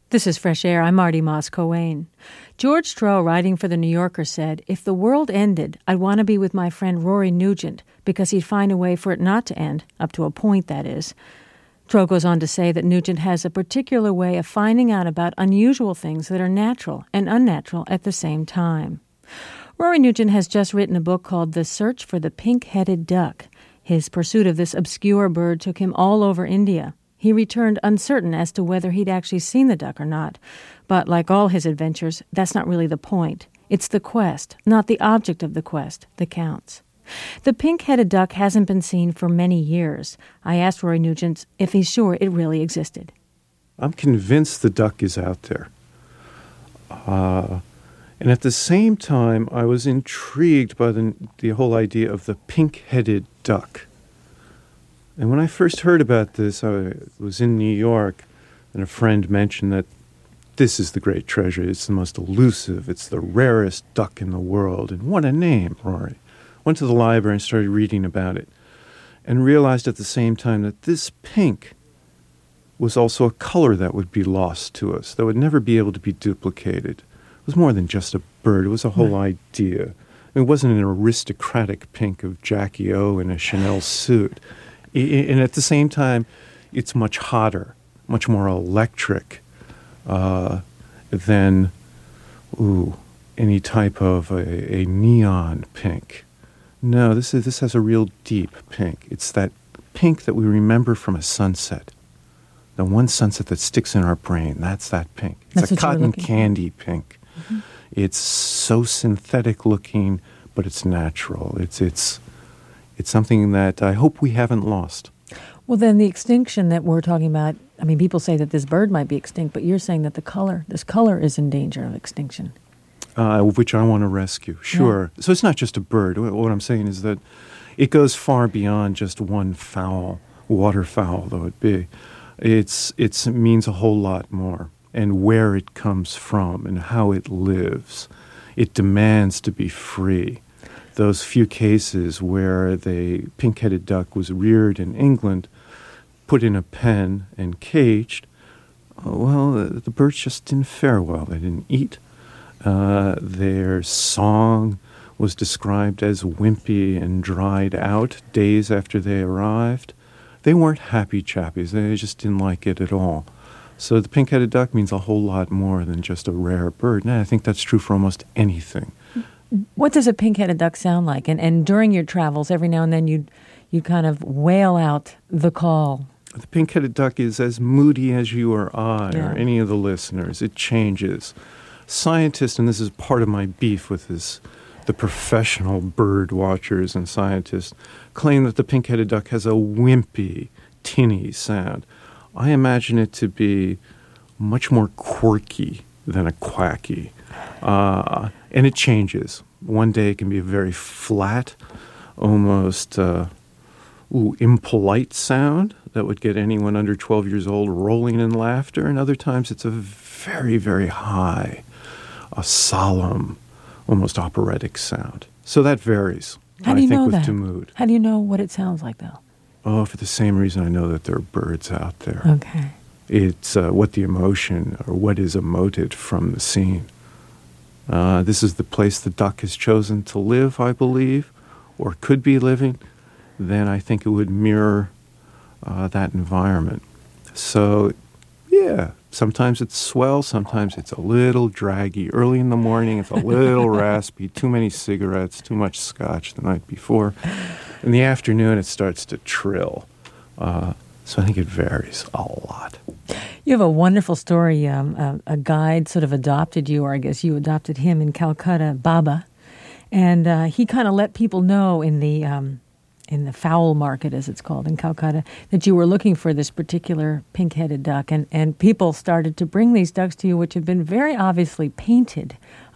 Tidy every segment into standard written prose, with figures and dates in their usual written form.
This is Fresh Air. I'm Marty Moss-Coane. George Stroh, writing for The New Yorker, said, "If the world ended, I'd want to be with my friend Rory Nugent because he'd find a way for it not to end, up to a point, that is." Stroh goes on to say that Nugent has a particular way of finding out about unusual things that are natural and unnatural at the same time. Rory Nugent has just written a book called The Search for the Pink-Headed Duck. His pursuit of this obscure bird took him all over India. He returned uncertain as to whether he'd actually seen the duck or not. But like all his adventures, that's not really the point. It's the quest, not the object of the quest, that counts. The pink-headed duck hasn't been seen for many years. I asked Rory Nugent if he's sure it really existed. I'm convinced the duck is out there. And at the same time, I was intrigued by the whole idea of the pink-headed duck. And when I first heard about this, I was in New York, and a friend mentioned that this is the great treasure. It's the most elusive. It's the rarest duck in the world. And what a name, Rory. Went to the library and started reading about it, and realized at the same time that this pink was also a color that would be lost to us, that would never be able to be duplicated. It was more than just a bird. It was a whole idea. It wasn't an aristocratic pink of Jackie O in a Chanel suit. And at the same time, it's much hotter, much more electric than any type of a neon pink. No, this has a real deep pink. It's that pink that we remember from a sunset. The one sunset that sticks in our brain, that's that pink. It's a cotton candy pink. Mm-hmm. It's so synthetic looking, but it's natural. It's something that I hope we haven't lost. Well, then the extinction that we're talking about, I mean, people say that this bird might be extinct, but you're saying that this color is in danger of extinction. Which I want to rescue, sure. Yeah. So it's not just a bird. What I'm saying is that it goes far beyond just one fowl, waterfowl though it be. It means a whole lot more, and where it comes from and how it lives. It demands to be free. Those few cases where the pink-headed duck was reared in England, put in a pen and caged, the birds just didn't fare well. They didn't eat. Their song was described as wimpy and dried out days after they arrived. They weren't happy chappies. They just didn't like it at all. So the pink-headed duck means a whole lot more than just a rare bird. And I think that's true for almost anything. What does a pink-headed duck sound like? And during your travels, every now and then you kind of wail out the call. The pink-headed duck is as moody as you or I or any of the listeners. It changes. Scientists, and this is part of my beef with the professional bird watchers and scientists, claim that the pink-headed duck has a wimpy, tinny sound. I imagine it to be much more quirky than a quacky. And it changes. One day it can be a very flat, almost impolite sound that would get anyone under 12 years old rolling in laughter. And other times it's a very, very high, a solemn, almost operatic sound. So that varies, How do you know that? To mood. How do you know what it sounds like, though? Oh, for the same reason I know that there are birds out there. Okay. It's what the emotion or what is emoted from the scene. This is the place the duck has chosen to live, I believe, or could be living. Then I think it would mirror that environment. So, yeah, sometimes it's swell, sometimes it's a little draggy. Early in the morning, it's a little raspy, too many cigarettes, too much scotch the night before. In the afternoon, it starts to trill. So I think it varies a lot. You have a wonderful story. A guide sort of adopted you, or I guess you adopted him in Calcutta, Baba. And he kind of let people know in the fowl market, as it's called in Calcutta, that you were looking for this particular pink-headed duck. And people started to bring these ducks to you, which have been very obviously painted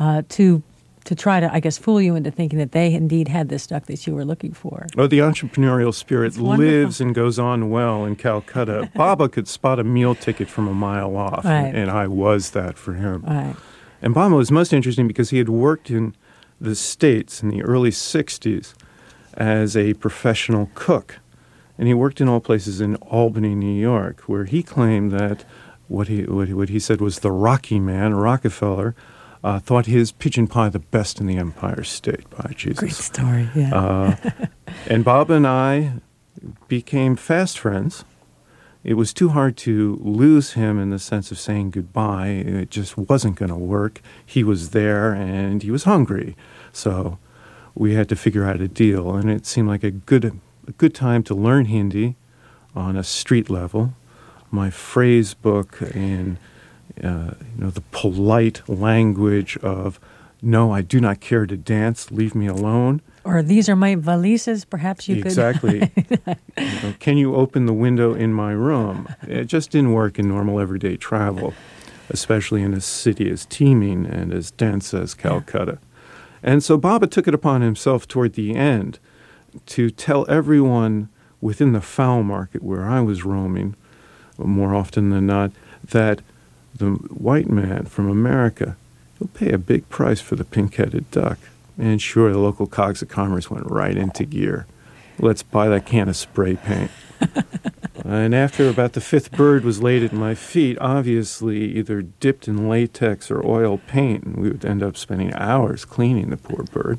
to try to, I guess, fool you into thinking that they indeed had this duck that you were looking for. Oh, the entrepreneurial spirit lives and goes on well in Calcutta. Baba could spot a meal ticket from a mile off, right. And I was that for him. Right. And Baba was most interesting because he had worked in the States in the early 60s as a professional cook. And he worked in all places in Albany, New York, where he claimed that what he said was the Rocky Man, Rockefeller, thought his pigeon pie the best in the Empire State. By Jesus. Great story, yeah. And Bob and I became fast friends. It was too hard to lose him in the sense of saying goodbye. It just wasn't going to work. He was there and he was hungry. So we had to figure out a deal. And it seemed like a good time to learn Hindi on a street level. My phrase book in the polite language of, no, I do not care to dance, leave me alone. Or these are my valises, perhaps you could. Exactly. Can you open the window in my room? It just didn't work in normal everyday travel, especially in a city as teeming and as dense as Calcutta. Yeah. And so Baba took it upon himself toward the end to tell everyone within the fowl market where I was roaming, more often than not, that the white man from America will pay a big price for the pink-headed duck. And sure, the local cogs of commerce went right into gear. Let's buy that can of spray paint. And after about the fifth bird was laid at my feet, obviously either dipped in latex or oil paint, and we would end up spending hours cleaning the poor bird,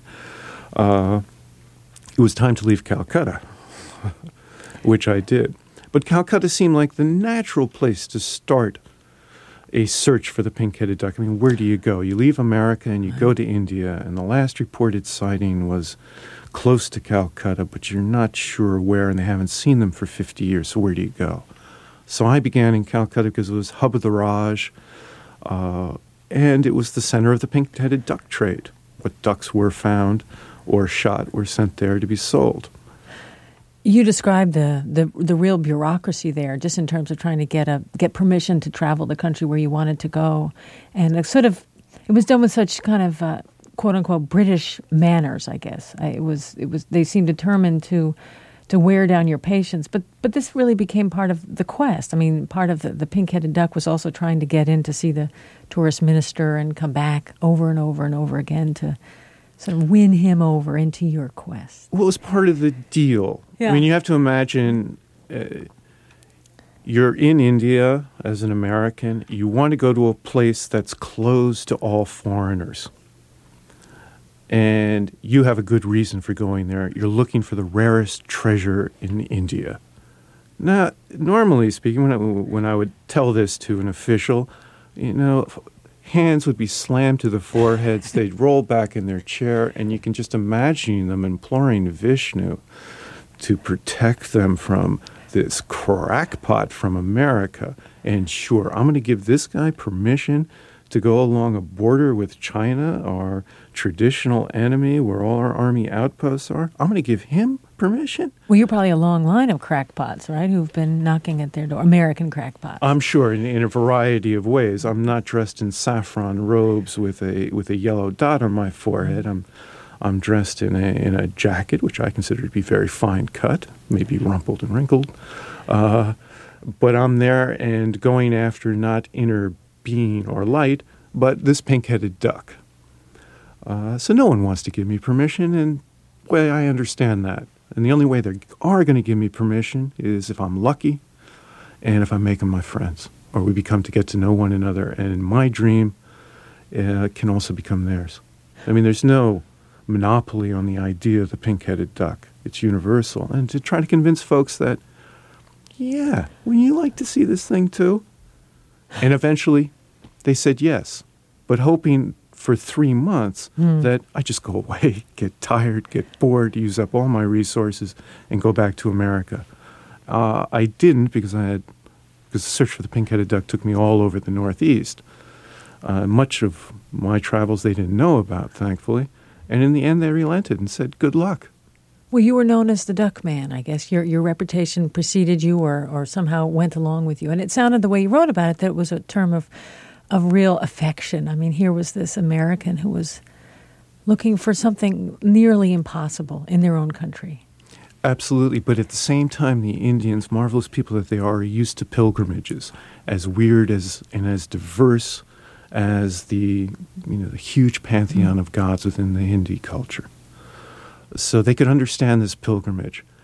it was time to leave Calcutta, which I did. But Calcutta seemed like the natural place to start a search for the pink-headed duck. I mean, where do you go? You leave America and you go to India, and the last reported sighting was close to Calcutta, but you're not sure where, and they haven't seen them for 50 years, so where do you go? So I began in Calcutta because it was hub of the Raj, and it was the center of the pink-headed duck trade. What ducks were found or shot were sent there to be sold. You described the real bureaucracy there, just in terms of trying to get permission to travel the country where you wanted to go, and it was done with such kind of quote unquote British manners, I guess. It was they seemed determined to wear down your patience, but this really became part of the quest. I mean, part of the pink-headed duck was also trying to get in to see the tourist minister and come back over and over and over again to sort of win him over into your quest. Well, it was part of the deal. Yeah. I mean, you have to imagine you're in India as an American. You want to go to a place that's closed to all foreigners. And you have a good reason for going there. You're looking for the rarest treasure in India. Now, normally speaking, when I would tell this to an official, hands would be slammed to the foreheads. They'd roll back in their chair, and you can just imagine them imploring Vishnu to protect them from this crackpot from America. And sure, I'm going to give this guy permission to go along a border with China, our traditional enemy, where all our army outposts are. I'm going to give him permission? Well, you're probably a long line of crackpots, right, who've been knocking at their door, American crackpots. I'm sure, in a variety of ways. I'm not dressed in saffron robes with a yellow dot on my forehead. I'm dressed in a jacket, which I consider to be very fine cut, maybe rumpled and wrinkled. But I'm there and going after not inner being or light, but this pink-headed duck. So no one wants to give me permission, and well, I understand that. And the only way they are going to give me permission is if I'm lucky and if I make them my friends, or we become to get to know one another, and my dream can also become theirs. I mean, there's no monopoly on the idea of the pink-headed duck. It's universal. And to try to convince folks that, yeah, wouldn't you like to see this thing too? And eventually they said yes, but hoping for 3 months that I just go away, get tired, get bored, use up all my resources, and go back to America. I didn't because the search for the pink-headed duck took me all over the Northeast. Much of my travels they didn't know about, thankfully. And in the end, they relented and said, good luck. Well, you were known as the Duck Man, I guess. Your reputation preceded you or somehow went along with you. And it sounded the way you wrote about it that it was a term of real affection. I mean, here was this American who was looking for something nearly impossible in their own country. Absolutely, but at the same time, the Indians, marvelous people that they are used to pilgrimages, as weird and as diverse as the huge pantheon of gods within the Hindi culture. So they could understand this pilgrimage.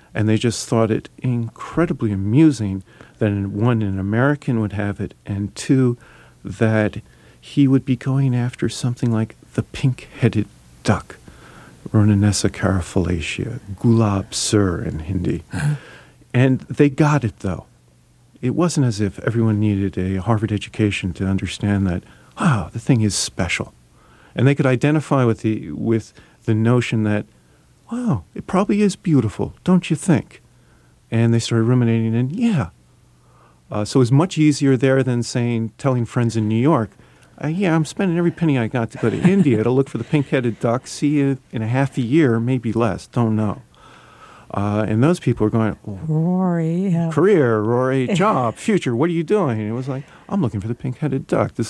And they just thought it incredibly amusing that, one, an American would have it, and two, that he would be going after something like the pink-headed duck, Rhonanessa carafalacia, gulab sur in Hindi. And they got it, though. It wasn't as if everyone needed a Harvard education to understand that, wow, the thing is special. And they could identify with the notion that, wow, it probably is beautiful, don't you think? And they started ruminating, and yeah. So it was much easier there than telling friends in New York, yeah, I'm spending every penny I got to go to India to look for the pink-headed duck, see you in a half a year, maybe less, don't know. And those people are going, Rory. Yeah. Career, Rory, job, future, what are you doing? And it was like, I'm looking for the pink-headed duck. This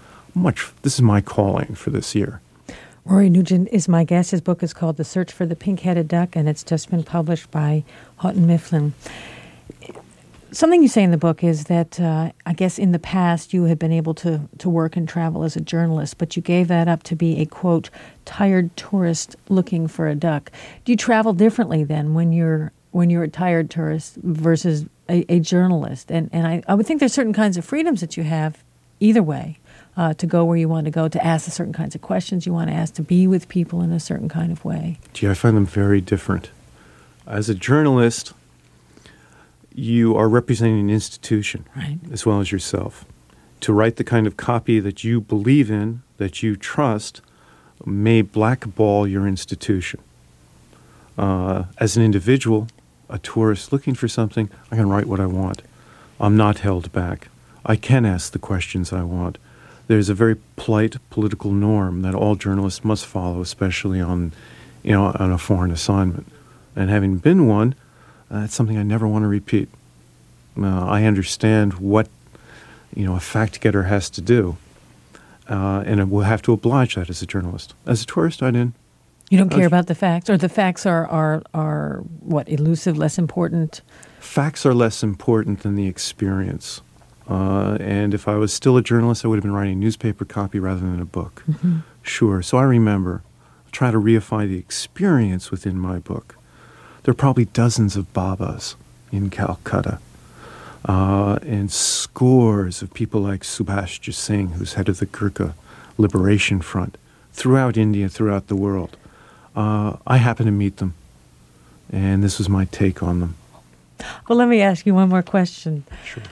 is my calling for this year. Rory Nugent is my guest. His book is called The Search for the Pink-Headed Duck, and it's just been published by Houghton Mifflin. Something you say in the book is that, I guess in the past you had been able to work and travel as a journalist, but you gave that up to be a, quote, tired tourist looking for a duck. Do you travel differently then when you're a tired tourist versus a journalist? And I would think there's certain kinds of freedoms that you have either way, to go where you want to go, to ask the certain kinds of questions you want to ask, to be with people in a certain kind of way. Gee, I find them very different. As a journalist, you are representing an institution, right, as well as yourself. To write the kind of copy that you believe in, that you trust, may blackball your institution. As an individual, a tourist looking for something, I can write what I want. I'm not held back. I can ask the questions I want. There's a very polite political norm that all journalists must follow, especially on a foreign assignment. And having been one, it's something I never want to repeat. I understand what a fact-getter has to do, and I will have to oblige that as a journalist. As a tourist, I didn't. You don't care about the facts, or the facts are what, elusive, less important? Facts are less important than the experience. And if I was still a journalist, I would have been writing newspaper copy rather than a book. Mm-hmm. Sure. So I remember, try to reify the experience within my book. There are probably dozens of Babas in Calcutta, and scores of people like Subhash Singh, who's head of the Gurkha Liberation Front, throughout India, throughout the world. I happened to meet them, and this was my take on them. Well, let me ask you one more question. Sure.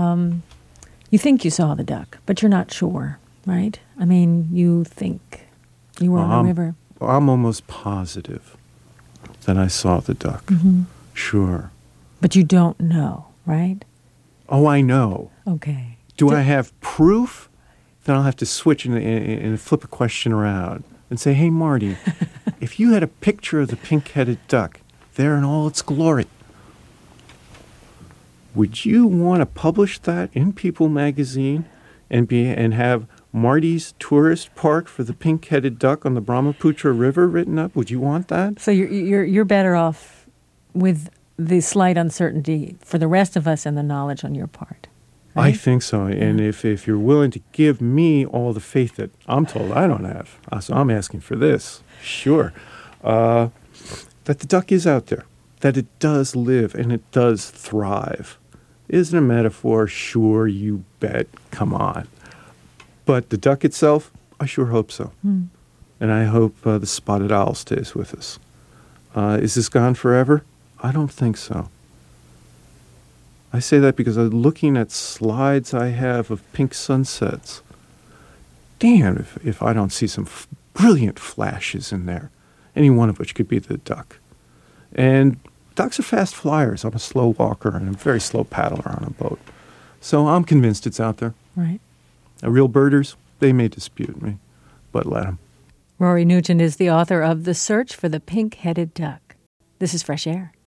You think you saw the duck, but you're not sure, right? I mean, you think you were on the river. I'm almost positive that I saw the duck. Mm-hmm. Sure. But you don't know, right? Oh, I know. Okay. Do I have proof? Then I'll have to switch and flip a question around and say, hey, Marty, if you had a picture of the pink-headed duck there in all its glory, would you want to publish that in People magazine and have Marty's Tourist Park for the Pink-Headed Duck on the Brahmaputra River written up? Would you want that? So you're better off with the slight uncertainty for the rest of us and the knowledge on your part, right? I think so. And if you're willing to give me all the faith that I'm told I don't have, so I'm asking for this, sure, that the duck is out there, that it does live and it does thrive. Isn't a metaphor? Sure, you bet. Come on. But the duck itself, I sure hope so. Mm. And I hope the spotted owl stays with us. Is this gone forever? I don't think so. I say that because I'm looking at slides I have of pink sunsets. Damn, if I don't see some brilliant flashes in there, any one of which could be the duck. And ducks are fast flyers. I'm a slow walker and a very slow paddler on a boat. So I'm convinced it's out there. Right. Real birders, they may dispute me, but let them. Rory Nugent is the author of The Search for the Pink-Headed Duck. This is Fresh Air.